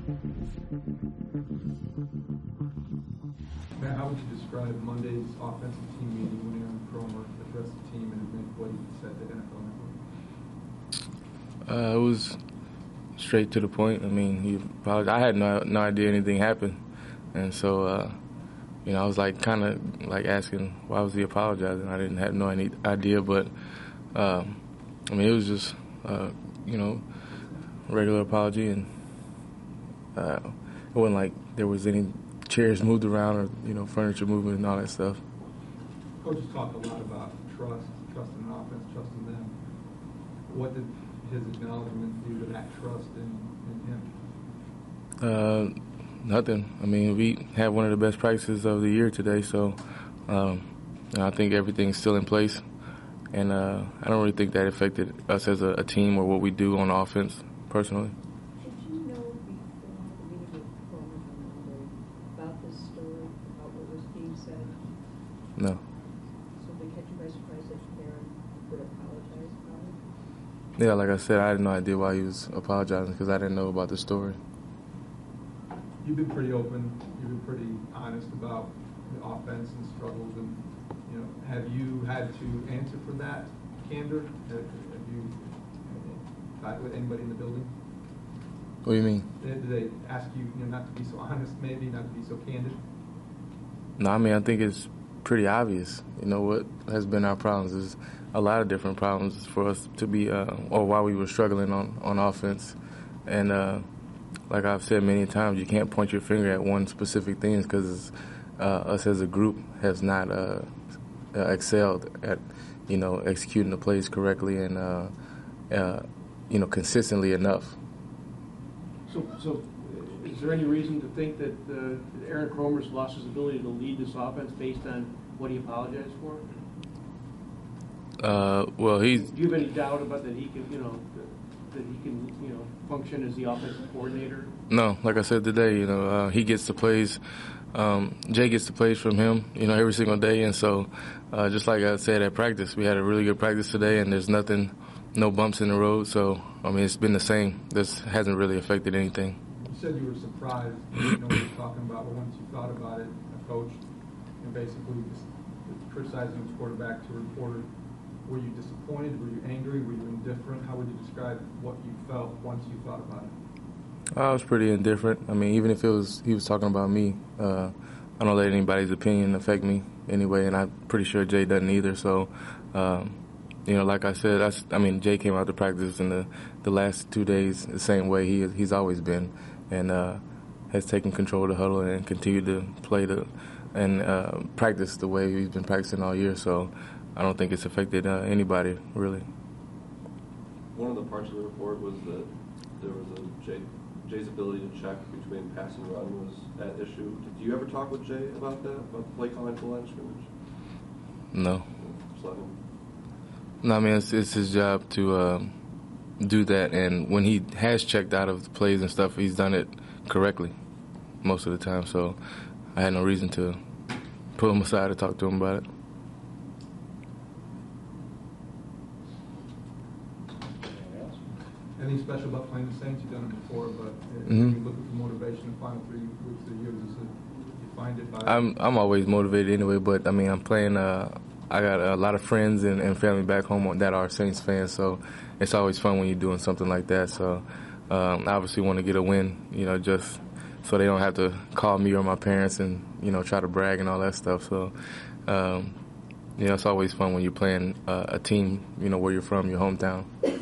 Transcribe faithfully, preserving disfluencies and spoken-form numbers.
Matt, how would you describe Monday's offensive team meeting when Aaron Kromer addressed the team and admitted what he said to N F L Network? Uh, it was straight to the point. I mean, he apologized. I had no no idea anything happened, and so uh, you know, I was like kind of like asking why was he apologizing. I didn't have no any idea, but um, I mean, it was just uh, you know, regular apology, and uh, it wasn't like there was any chairs moved around or you know furniture movement and all that stuff. Coaches talk a lot about trust, trust in the offense, trust in them. What did his acknowledgement do to that trust in, in him? Uh, nothing. I mean, we had one of the best practices of the year today, so um, I think everything's still in place. And uh, I don't really think that affected us as a, a team or what we do on offense, personally. Did you know before the meeting with Kromer on Monday about this story, about what was being said? No. So they catch you by surprise that Aaron would apologize about it? Yeah, like I said, I had no idea why he was apologizing because I didn't know about the story. You've been pretty open. You've been pretty honest about the offense and struggles. And, you know, have you had to answer for that candor? Have, have you got with anybody in the building? What do you mean? Did they ask you, you know, not to be so honest, maybe, not to be so candid? No, I mean, I think it's pretty obvious. You know, what has been our problems is a lot of different problems for us to be, uh, or why we were struggling on, on offense. And uh, like I've said many times, you can't point your finger at one specific thing because uh, us as a group has not uh, uh, excelled at, you know, executing the plays correctly and, uh, uh, you know, consistently enough. So, so is there any reason to think that uh, Aaron Kromer's lost his ability to lead this offense based on what he apologized for? Uh, well, he's. Do you have any doubt about that he can, you know, that, that he can, you know, function as the offensive coordinator? No, like I said today, you know, uh, he gets the plays. Um, Jay gets the plays from him, you know, every single day. And so, uh, just like I said at practice, we had a really good practice today, and there's nothing, no bumps in the road. So, I mean, it's been the same. This hasn't really affected anything. You said you were surprised, you know what you're talking about, but once you thought about it, a coach, you know, basically just criticizing his quarterback to a reporter. Were you disappointed? Were you angry? Were you indifferent? How would you describe what you felt once you thought about it? I was pretty indifferent. I mean, even if it was he was talking about me, uh, I don't let anybody's opinion affect me anyway, and I'm pretty sure Jay doesn't either. So, um, you know, like I said, that's, I mean, Jay came out to practice in the, the last two days the same way he he's always been, and uh, has taken control of the huddle and continued to play the and uh, practice the way he's been practicing all year. So, I don't think it's affected uh, anybody really. One of the parts of the report was that there was a Jay. Jay's ability to check between pass and run was at issue. Did you ever talk with Jay about that, about the play calling for line scrimmage? No. Just let him. No, I mean, it's, it's his job to uh, do that, and when he has checked out of the plays and stuff, he's done it correctly most of the time, so I had no reason to pull him aside to talk to him about it. Anything special about playing the Saints? You've done it before, but if Mm-hmm. you're looking for motivation in the final three weeks of the year, does it, you find it by... I'm I'm always motivated anyway, but I mean, I'm playing, uh, I got a lot of friends and, and family back home that are Saints fans, so it's always fun when you're doing something like that. So um, I obviously want to get a win, you know, just so they don't have to call me or my parents and, you know, try to brag and all that stuff. So, um, you know, it's always fun when you're playing uh, a team, you know, where you're from, your hometown.